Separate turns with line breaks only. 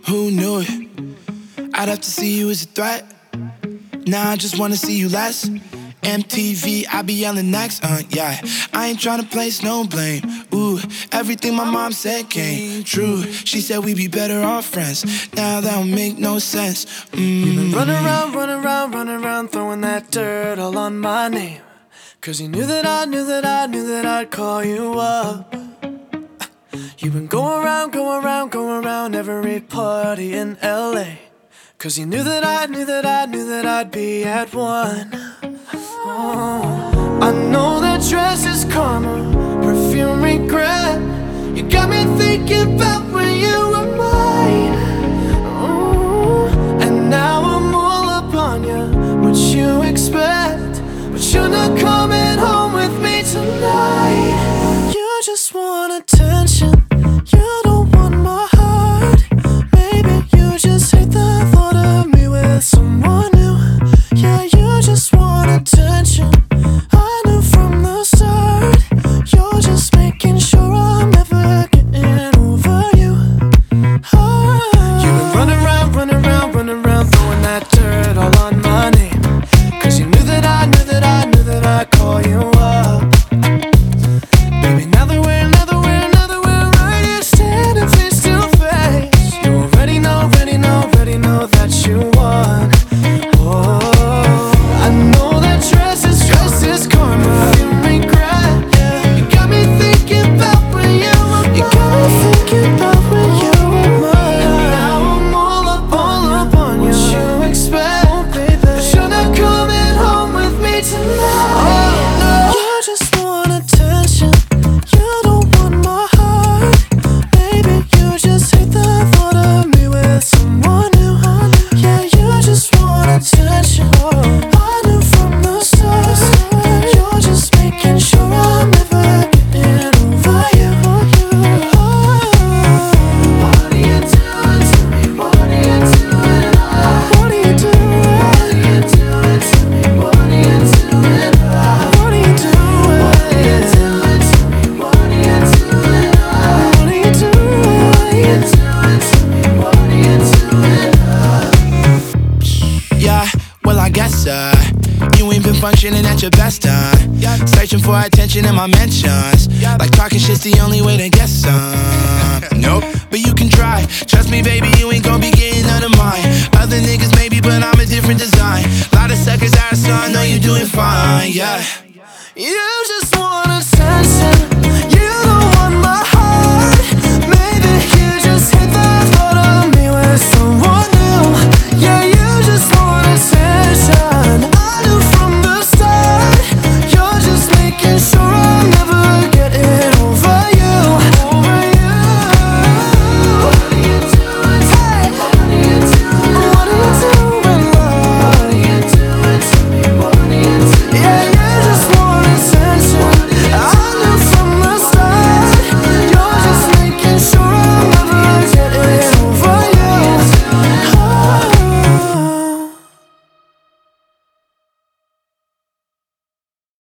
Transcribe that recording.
Who knew it? I'd have to see you as a threat. Nah, I just wanna see you less. MTV, I be yelling next, yeah. I ain't tryna place no blame. Ooh, everything my mom said came true. She said we'd be better off friends. Now that don't make no sense.
You've been running around, throwing that dirt all on my name. Cause you knew that I'd call you up. You've been going around every party in LA. Cause you knew that I'd be at one. Oh, I know that dress is karma, perfume regret. You got me thinking about when you were mine. Oh, and now I'm all up on you. What you expect? But you're not coming home with me tonight. You just want attention. You don't want my heart. Maybe you just hate the thought of me with someone new. Yeah, you just want attention. I knew from the start. You're just making sure I'm never getting over you. You've been running around, throwing that dirt all on my name. Cause you knew that I'd call you up. Baby, now that we're right here standing face to face, you already know that you won. Oh, I know that dress is karma, you regret. You got me thinking about when you were mine. And now I'm all up on you. What you expect? But you're not coming home with me tonight. Oh, no. You just want attention. You don't want my heart. Maybe you just hate the thought of me with someone new. Yeah, you just want attention. I knew from the start. You're just making sure I'm never getting over you. What are you doing to me? What are you doing? What are you doing? What are you doing to me? What are you doing? What are you doing? What are you doing to me? What are you doing? What are you doing? What are you doing to me? What are you doing?
Yeah, well I guess you ain't been functioning at your best, searching for attention in my mentions. Like talking shit's the only way to get some. Nope, but you can try. Trust me, baby, you ain't gon' be getting